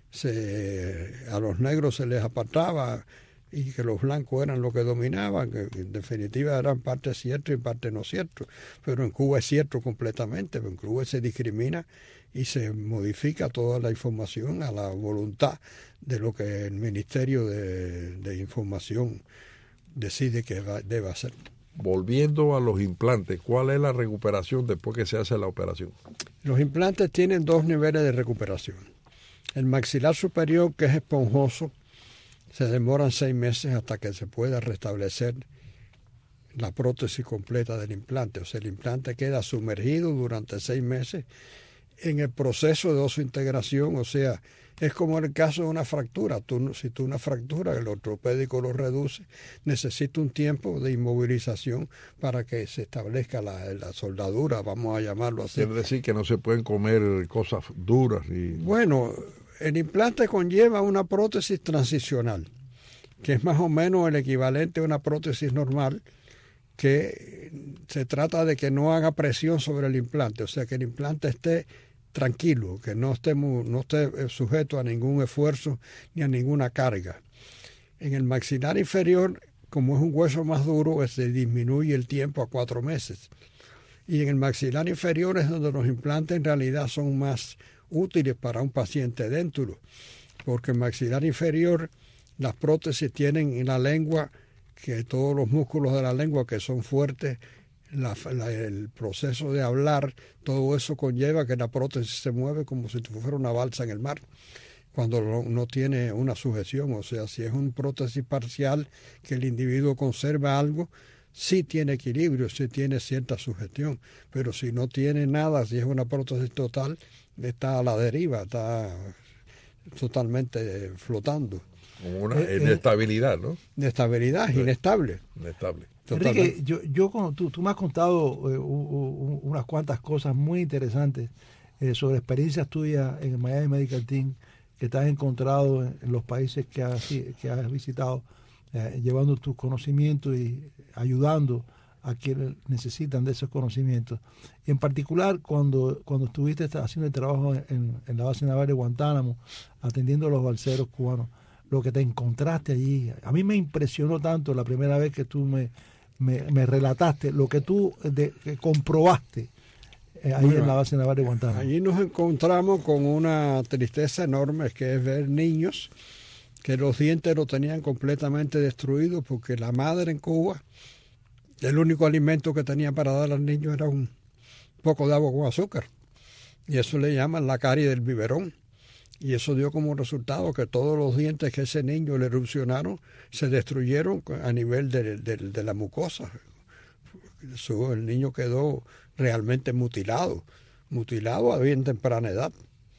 a los negros se les apartaba y que los blancos eran los que dominaban, que en definitiva eran parte cierto y parte no cierto, pero en Cuba es cierto completamente, en Cuba se discrimina y se modifica toda la información a la voluntad de lo que el Ministerio de Información decide que debe hacer. Volviendo a los implantes, ¿cuál es la recuperación después que se hace la operación? Los implantes tienen 2 niveles de recuperación. El maxilar superior, que es esponjoso, se demoran 6 meses hasta que se pueda restablecer la prótesis completa del implante. O sea, el implante queda sumergido durante 6 meses en el proceso de osseointegración, o sea, es como en el caso de una fractura. Si tú una fractura, el ortopédico lo reduce, necesita un tiempo de inmovilización para que se establezca la soldadura, vamos a llamarlo así. Quiere decir que no se pueden comer cosas duras. Bueno, el implante conlleva una prótesis transicional, que es más o menos el equivalente a una prótesis normal, que se trata de que no haga presión sobre el implante, o sea, que el implante esté tranquilo, que no esté sujeto a ningún esfuerzo ni a ninguna carga. En el maxilar inferior, como es un hueso más duro, se disminuye el tiempo a 4 meses. Y en el maxilar inferior es donde los implantes en realidad son más útiles para un paciente déntulo, porque en maxilar inferior las prótesis tienen en la lengua, que todos los músculos de la lengua que son fuertes, el proceso de hablar, todo eso conlleva que la prótesis se mueve como si fuera una balsa en el mar, cuando no tiene una sujeción. O sea, si es una prótesis parcial que el individuo conserva algo, sí tiene equilibrio, sí tiene cierta sujeción, pero si no tiene nada, si es una prótesis total, está a la deriva, está totalmente flotando. Como una inestabilidad, ¿no? Inestabilidad, sí. Inestable. Enrique, tú me has contado unas cuantas cosas muy interesantes sobre experiencias tuyas en el Miami Medical Team que te has encontrado en los países que has visitado. llevando tus conocimientos y ayudando a quienes necesitan de esos conocimientos. Y en particular, cuando estuviste haciendo el trabajo en la base naval de Guantánamo, atendiendo a los balseros cubanos, lo que te encontraste allí, a mí me impresionó tanto la primera vez que tú me relataste lo que tú que comprobaste ahí en la base naval de Guantánamo. Allí nos encontramos con una tristeza enorme, que es ver niños que los dientes los tenían completamente destruidos, porque la madre en Cuba, el único alimento que tenía para dar al niño era un poco de agua con azúcar. Y eso le llaman la carie del biberón. Y eso dio como resultado que todos los dientes que ese niño le erupcionaron se destruyeron a nivel de la mucosa. El niño quedó realmente mutilado a bien temprana edad.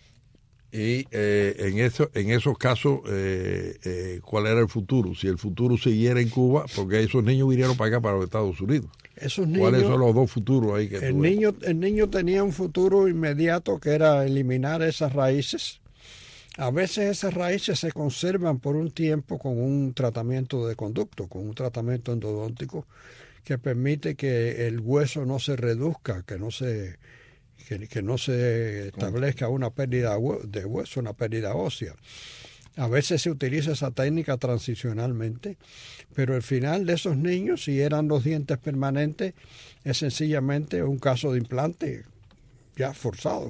Y en esos casos, ¿cuál era el futuro? Si el futuro siguiera en Cuba, porque esos niños vinieron para acá, para los Estados Unidos. ¿Cuáles son los dos futuros ahí que el niño tenía un futuro inmediato, que era eliminar esas raíces. A veces esas raíces se conservan por un tiempo con un tratamiento de conducto, con un tratamiento endodóntico que permite que el hueso no se reduzca, que no se establezca una pérdida de hueso, una pérdida ósea. A veces se utiliza esa técnica transicionalmente, pero el final de esos niños, si eran los dientes permanentes, es sencillamente un caso de implante ya forzado,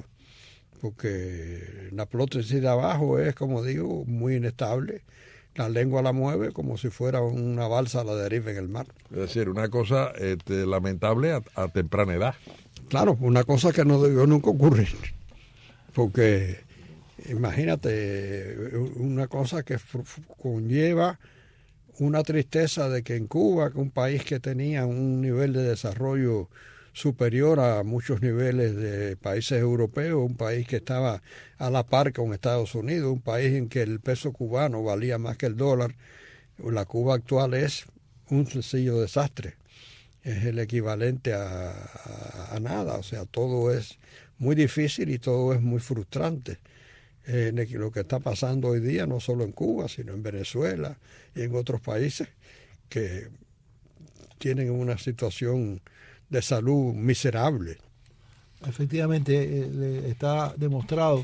porque la prótesis de abajo es, como digo, muy inestable. La lengua la mueve como si fuera una balsa a la deriva en el mar. Es decir, una cosa lamentable a temprana edad. Claro, una cosa que no debió nunca ocurrir, porque imagínate, una cosa que conlleva una tristeza de que en Cuba, que un país que tenía un nivel de desarrollo superior a muchos niveles de países europeos, un país que estaba a la par con Estados Unidos, un país en que el peso cubano valía más que el dólar, la Cuba actual es un sencillo desastre. Es el equivalente a nada, o sea, todo es muy difícil y todo es muy frustrante. Lo que está pasando hoy día, no solo en Cuba, sino en Venezuela y en otros países que tienen una situación de salud miserable. Efectivamente, está demostrado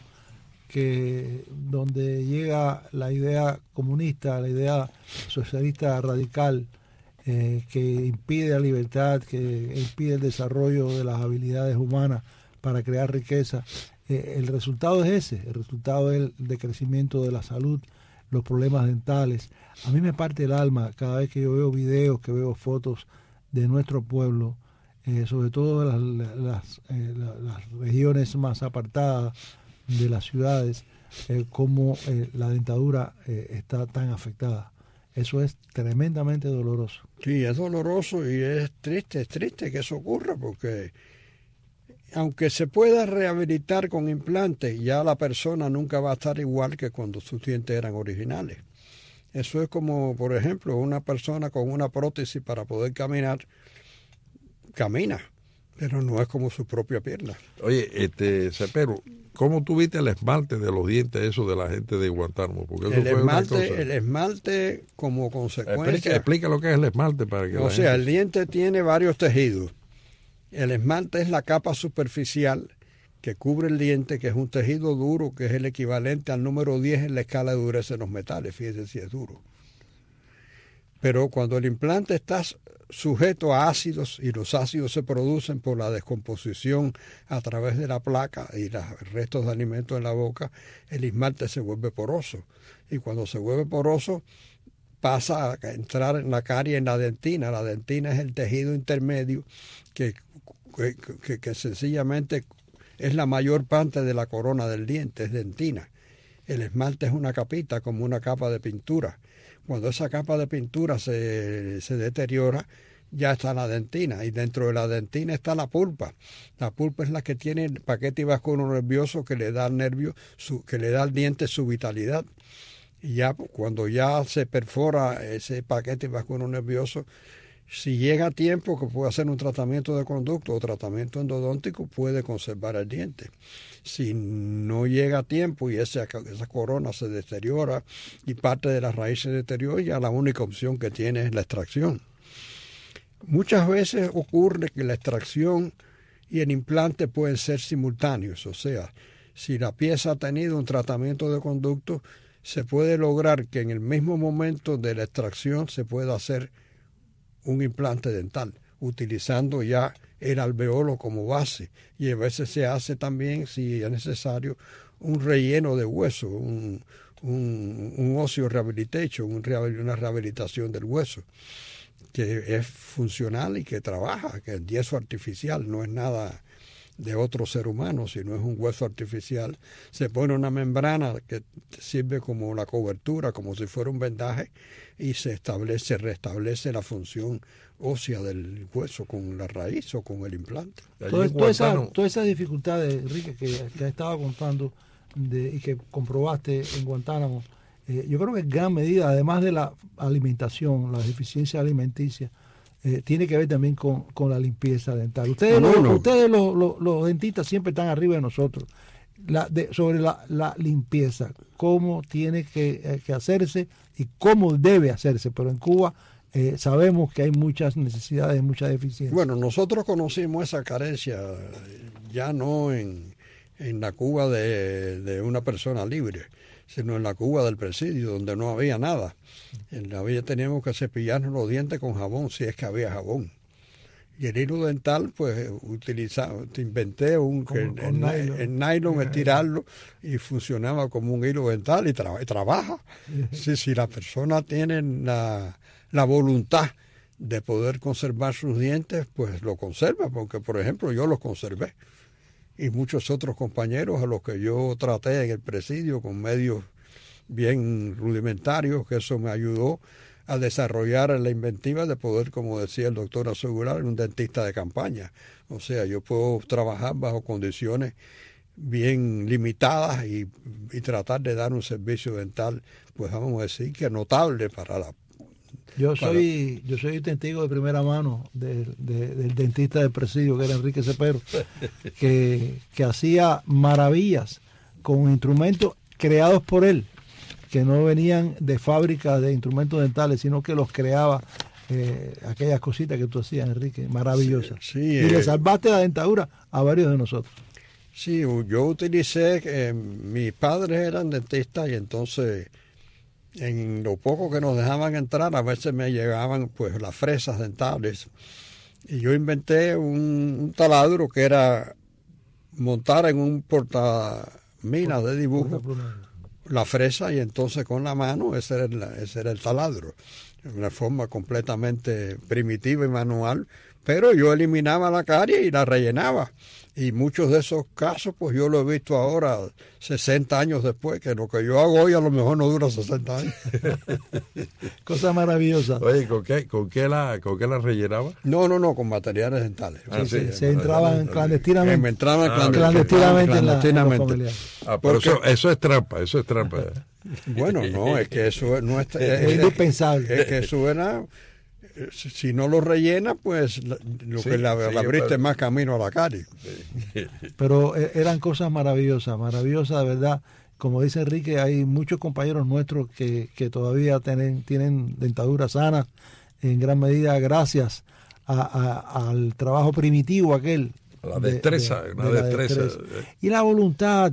que donde llega la idea comunista, la idea socialista radical, que impide la libertad, que impide el desarrollo de las habilidades humanas para crear riqueza, el resultado es ese, el resultado es el decrecimiento de la salud, los problemas dentales. A mí me parte el alma cada vez que yo veo videos, que veo fotos de nuestro pueblo, sobre todo las regiones más apartadas de las ciudades, cómo la dentadura está tan afectada. Eso es tremendamente doloroso. Sí, es doloroso y es triste que eso ocurra, porque aunque se pueda rehabilitar con implantes, ya la persona nunca va a estar igual que cuando sus dientes eran originales. Eso es como, por ejemplo, una persona con una prótesis para poder caminar, camina, pero no es como su propia pierna. Oye, Cepero, ¿cómo tú viste el esmalte de los dientes eso de la gente de Guantánamo? Porque eso el esmalte como consecuencia... Explica lo que es el esmalte para que... O sea, el diente tiene varios tejidos. El esmalte es la capa superficial que cubre el diente, que es un tejido duro, que es el equivalente al número 10 en la escala de dureza de los metales. Fíjese si es duro. Pero cuando el implante está sujeto a ácidos, y los ácidos se producen por la descomposición a través de la placa y los restos de alimentos en la boca, el esmalte se vuelve poroso. Y cuando se vuelve poroso, pasa a entrar en la carie, en la dentina. La dentina es el tejido intermedio que sencillamente es la mayor parte de la corona del diente, es dentina. El esmalte es una capita, como una capa de pintura. Cuando esa capa de pintura se deteriora, ya está la dentina, y dentro de la dentina está la pulpa. La pulpa es la que tiene el paquete vascular nervioso que le da al nervio, que le da al diente su vitalidad. Y ya cuando ya se perfora ese paquete vascular nervioso, Si llega a tiempo que puede hacer un tratamiento de conducto o tratamiento endodóntico, puede conservar el diente. Si no llega a tiempo y esa corona se deteriora y parte de las raíces se deteriora, ya la única opción que tiene es la extracción. Muchas veces ocurre que la extracción y el implante pueden ser simultáneos, o sea, si la pieza ha tenido un tratamiento de conducto, se puede lograr que en el mismo momento de la extracción se pueda hacer un implante dental, utilizando ya el alveolo como base, y a veces se hace también, si es necesario, un relleno de hueso, un óseo rehabilitation, una rehabilitación del hueso, que es funcional y que trabaja, que el yeso artificial no es nada de otro ser humano, sino es un hueso artificial. Se pone una membrana que sirve como una cobertura, como si fuera un vendaje, y se restablece la función ósea del hueso con la raíz o con el implante. Todas esas dificultades, Enrique, que estaba contando y que comprobaste en Guantánamo, yo creo que en gran medida, además de la alimentación, la deficiencia alimenticia, tiene que ver también con la limpieza dental. Ustedes los dentistas siempre están arriba de nosotros. Sobre la limpieza, cómo tiene que hacerse y cómo debe hacerse. Pero en Cuba sabemos que hay muchas necesidades, muchas deficiencias. Bueno, nosotros conocimos esa carencia ya no en la Cuba de una persona libre, sino en la Cuba del presidio, donde no había nada. En la villa teníamos que cepillarnos los dientes con jabón, si es que había jabón. Y el hilo dental, pues, inventé el nylon, estirarlo, y funcionaba como un hilo dental, y trabaja. Si la persona tiene la voluntad de poder conservar sus dientes, pues lo conserva, porque, por ejemplo, yo los conservé. Y muchos otros compañeros a los que yo traté en el presidio con medios bien rudimentarios, que eso me ayudó a desarrollar la inventiva de poder, como decía el doctor, asegurar un dentista de campaña. O sea, yo puedo trabajar bajo condiciones bien limitadas y tratar de dar un servicio dental, pues vamos a decir que notable para la... Yo soy testigo de primera mano del dentista del presidio, que era Enrique Cepero, que hacía maravillas con instrumentos creados por él, que no venían de fábrica de instrumentos dentales, sino que los creaba, aquellas cositas que tú hacías, Enrique, maravillosas. Sí, y le salvaste la dentadura a varios de nosotros. Sí, yo utilicé, mis padres eran dentistas, y entonces en lo poco que nos dejaban entrar, a veces me llegaban pues las fresas dentales, y yo inventé un taladro que era montar en un portaminas de dibujo la fresa, y entonces con la mano ese era el taladro, una forma completamente primitiva y manual, pero yo eliminaba la carie y la rellenaba. Y muchos de esos casos, pues yo lo he visto ahora, 60 años después, que lo que yo hago hoy a lo mejor no dura 60 años. Cosa maravillosa. Oye, ¿con qué la rellenaba? No, con materiales dentales. Se entraban clandestinamente. Me entraban clandestinamente. Pero eso es trampa, Bueno, no, es que eso no es indispensable. Es que eso era... Si no lo rellena, pues que le abriste más camino a la carie. Pero eran cosas maravillosas de verdad. Como dice Enrique, hay muchos compañeros nuestros que todavía tienen dentaduras sanas, en gran medida gracias al trabajo primitivo aquel. La destreza. Y la voluntad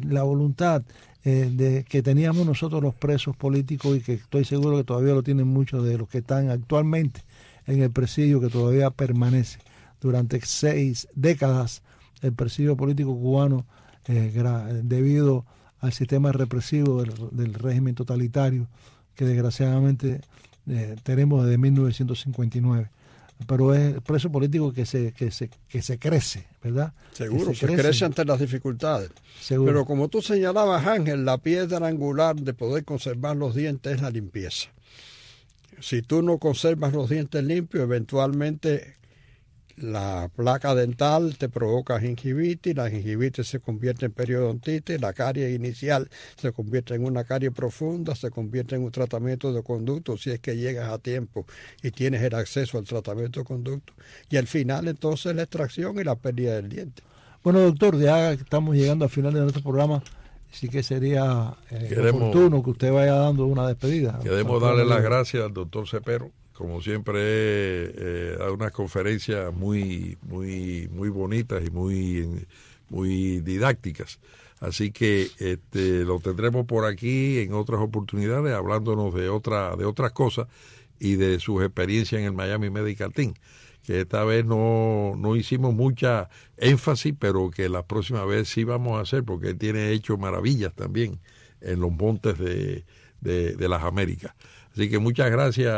que teníamos nosotros los presos políticos, y que estoy seguro que todavía lo tienen muchos de los que están actualmente en el presidio, que todavía permanece. Durante 6 décadas el presidio político cubano, debido al sistema represivo del régimen totalitario que desgraciadamente tenemos desde 1959. Pero es el preso político que se crece, ¿verdad? Seguro, se crece ante las dificultades. Seguro. Pero como tú señalabas, Ángel, la piedra angular de poder conservar los dientes es la limpieza. Si tú no conservas los dientes limpios, eventualmente La placa dental te provoca gingivitis, la gingivitis se convierte en periodontitis, la caries inicial se convierte en una caries profunda, se convierte en un tratamiento de conducto si es que llegas a tiempo y tienes el acceso al tratamiento de conducto. Y al final entonces la extracción y la pérdida del diente. Bueno, doctor, ya estamos llegando al final de nuestro programa, sí que sería oportuno que usted vaya dando una despedida. Queremos darle las gracias al doctor Cepero. Como siempre, da unas conferencias muy bonitas y muy didácticas. Así que lo tendremos por aquí en otras oportunidades, hablándonos de otras cosas y de sus experiencias en el Miami Medical Team, que esta vez no hicimos mucha énfasis, pero que la próxima vez sí vamos a hacer, porque él tiene hecho maravillas también en los montes de las Américas. Así que muchas gracias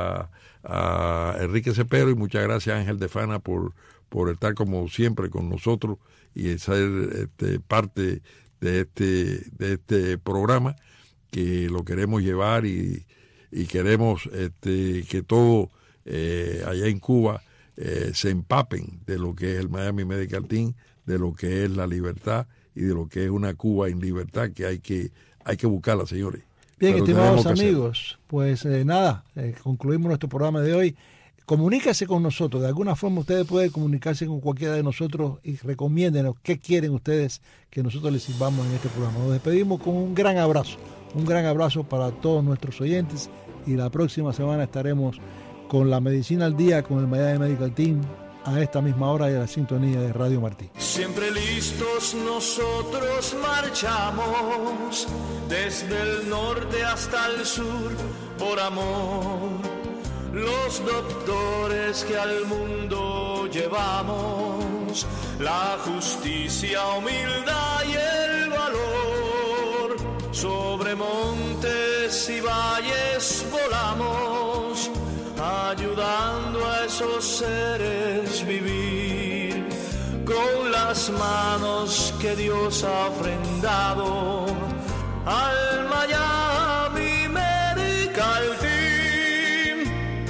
a Enrique Cepero y muchas gracias a Ángel de Fana por estar como siempre con nosotros y ser parte de este programa, que lo queremos llevar y queremos que todos allá en Cuba se empapen de lo que es el Miami Medical Team, de lo que es la libertad y de lo que es una Cuba en libertad, que hay que buscarla, señores. Bien, estimados amigos, pues concluimos nuestro programa de hoy. Comuníquese con nosotros, de alguna forma ustedes pueden comunicarse con cualquiera de nosotros y recomiéndenos qué quieren ustedes que nosotros les sirvamos en este programa. Nos despedimos con un gran abrazo para todos nuestros oyentes, y la próxima semana estaremos con la Medicina al Día con el Miami Medical Team a esta misma hora y a la sintonía de Radio Martí. Siempre listos nosotros marchamos, desde el norte hasta el sur, por amor. Los doctores que al mundo llevamos, la justicia, humildad y el valor. Sobre montes y valles volamos, ayudando a esos seres vivir, con las manos que Dios ha ofrendado al Miami Medical Team.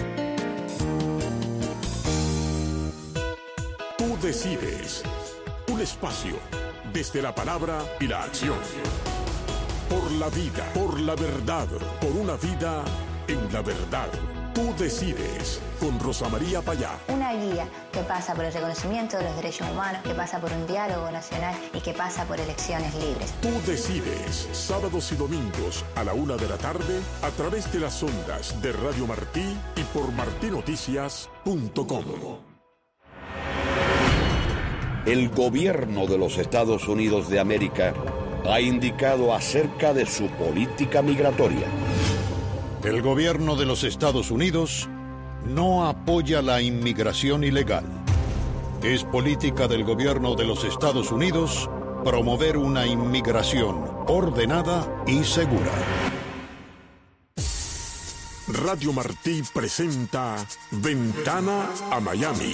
Tú decides. Un espacio desde la palabra y la acción. Por la vida, por la verdad, por una vida en la verdad. Tú decides, con Rosa María Payá. Una guía que pasa por el reconocimiento de los derechos humanos, que pasa por un diálogo nacional y que pasa por elecciones libres. Tú decides, sábados y domingos a la 1 de la tarde, a través de las ondas de Radio Martí y por martinoticias.com. El gobierno de los Estados Unidos de América ha indicado acerca de su política migratoria. El gobierno de los Estados Unidos no apoya la inmigración ilegal. Es política del gobierno de los Estados Unidos promover una inmigración ordenada y segura. Radio Martí presenta Ventana a Miami.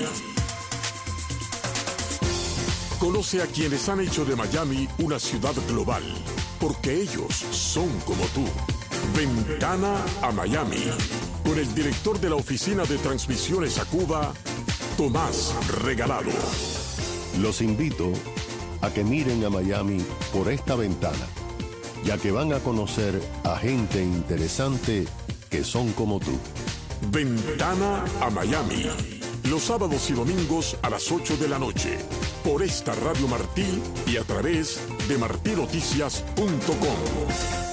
Conoce a quienes han hecho de Miami una ciudad global, porque ellos son como tú. Ventana a Miami, con el director de la Oficina de Transmisiones a Cuba, Tomás Regalado. Los invito a que miren a Miami por esta ventana, ya que van a conocer a gente interesante que son como tú. Ventana a Miami, los sábados y domingos a las 8 de la noche, por esta Radio Martí y a través de martinoticias.com.